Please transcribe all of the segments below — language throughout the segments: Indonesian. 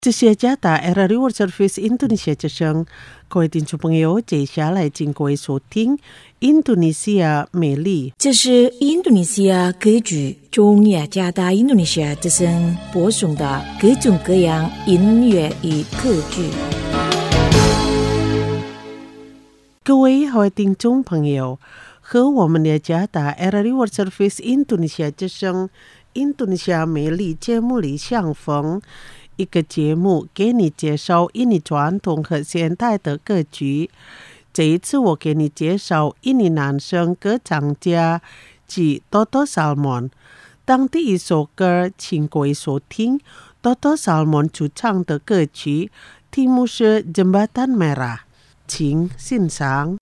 这些加大 Era Reward Service Indonesia 之声，各位听众朋友，接下来请各位收听印度尼西亚美丽。 这是印度尼西亚歌剧中雅加达印度尼西亚之声播送的各种各样音乐与歌剧。 各位好听众朋友，和我们的加达 Era Reward Service Indonesia 之声印度尼西亚美丽节目里相逢。一个节目给你介绍印尼传统和现代的歌曲。这一次我给你介绍印尼男声歌唱家及Toto Salmon。当第一首歌，请各位收听Toto Salmon 主唱的歌曲，题目是 Jembatan Merah， 请欣赏。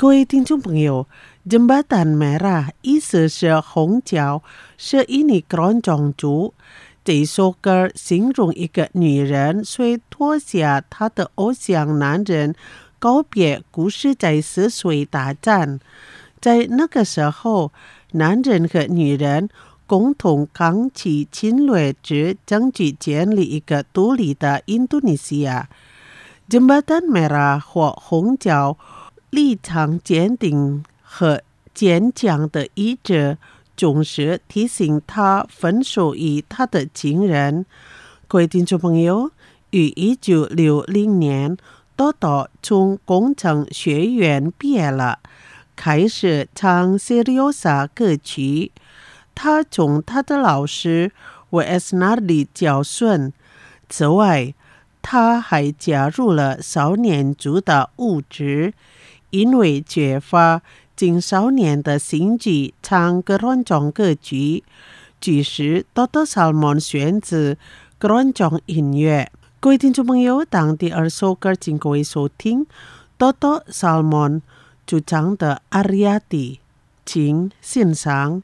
各位听众朋友，Jembatan Merah 意思是红桥，是印尼各种族。这首歌形容一个女人虽脱下她的偶像男人，告别故事在14岁大战。在那个时候，男人和女人共同扛起侵略者，争取建立一个独立的印度尼西亚。Jembatan Merah 或红桥立场坚定和坚强的意志，总是提醒他分手与他的情人。各位听众朋友，于1960年，多多从工程学院毕业了，开始唱 Seriosa 歌曲。他从他的老师W.S. Nardi 教训。此外，他还加入了少年组的舞职，因为缺乏青少年的兴趣唱各种歌曲，于是多多Salmon选择各种音乐。各位听众朋友，当第二首歌请各位收听多多Salmon主唱的 Ariati， 请欣赏。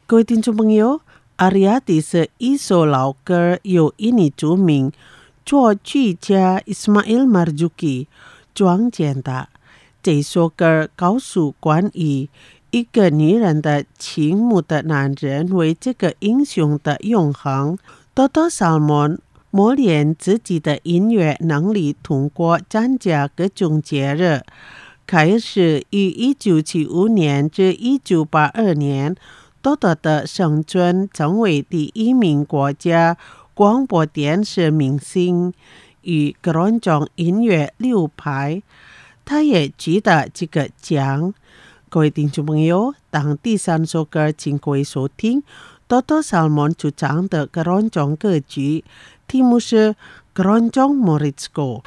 各位听众朋友，阿里亚蒂是一首老歌，由印尼著名作曲家 Ismail Marzuki 创建的。这首歌告诉关于一个女人的倾慕的男人为这个英雄的永恒。Toto Salmon 磨练自己的音乐能力，通过参加各种节日。开始于1975年至1982年，Toto 的生存成为第一名国家广播电视明星与各种音乐流派。他也取得这个奖。各位听众朋友，当第三首歌请各位收听Toto Salmon 主唱的各种歌曲，题目是 Keroncong Morisco。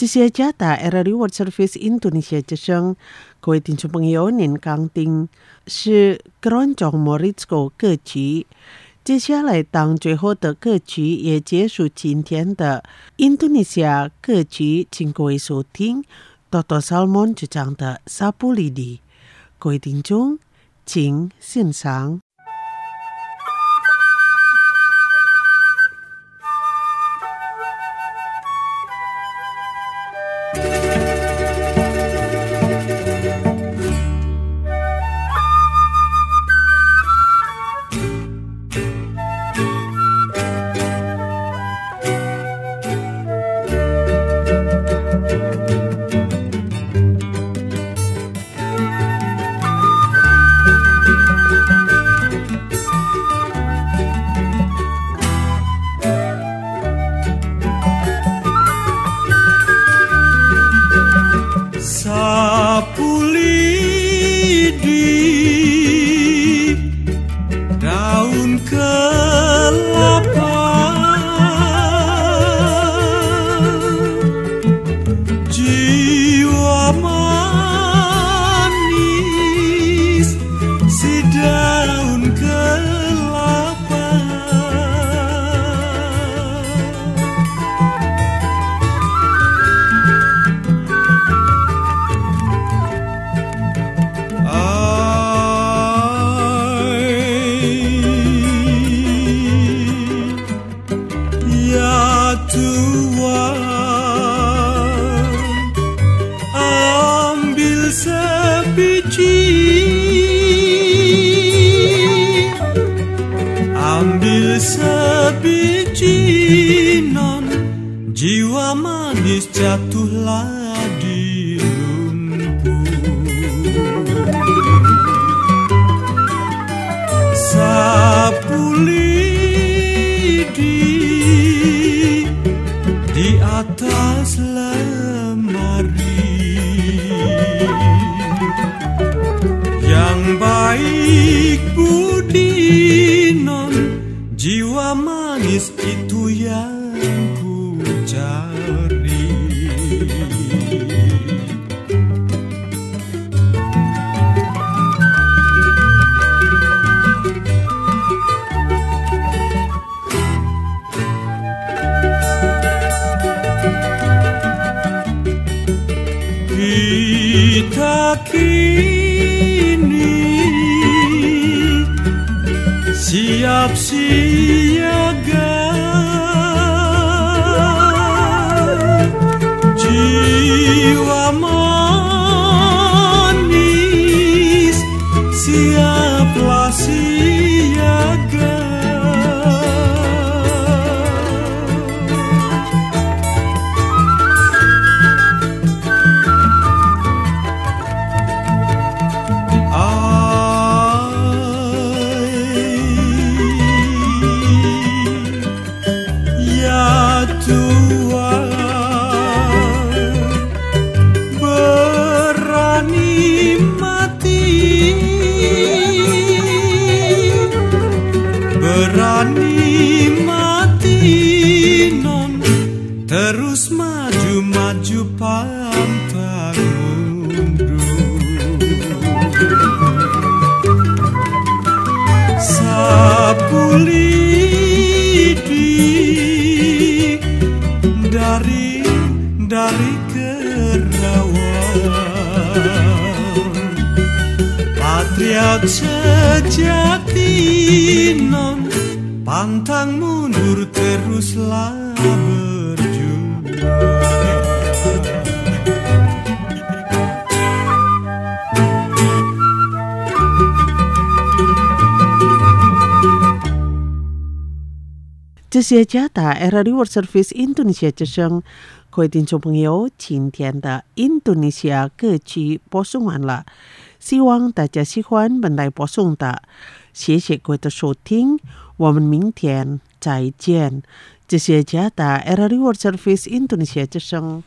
这些加打 RRI World Service Indonesia 之声，各位听众朋友，您刚听是 Keroncong Morisco 歌曲。接下来当最后的歌曲也结束今天的印度尼西亚歌曲，请各位收听 Toto Salmon 主唱的 Sapu Lidi。各位听众，请欣赏。 Jiwa manis jatuhlah di lumpur. Sapu lidi di atas lemari. Yang baik budi non, jiwa manis itu yang cari. Kita kini siap siaga, jiwa manis siaplah siaga. Ya Tuhan, berani mati non, terus maju-maju pantang mundur. Sapu lidi dari kerawang, patriot sejati non, pantang mundur teruslah berjuang. 这些加打 RRI World Service Indonesia 之声，各位听众朋友，今天的印度尼西亚歌曲播送完了，希望大家喜欢本来播送的，谢谢各位的收听，我们明天再见。这些加打 RRI World Service Indonesia 之声。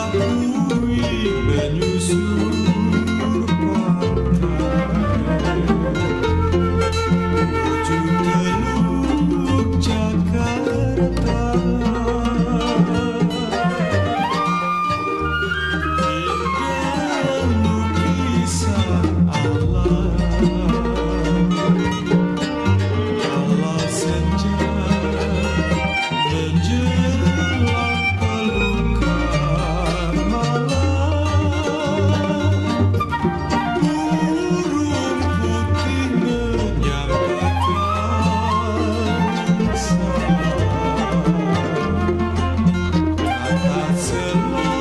lalui menyusur pantai ujung Teluk Jakarta. Indah lukisan alam, Allah senja menjelang pelukan malam. Burung putih menyampaikan salam atas selalu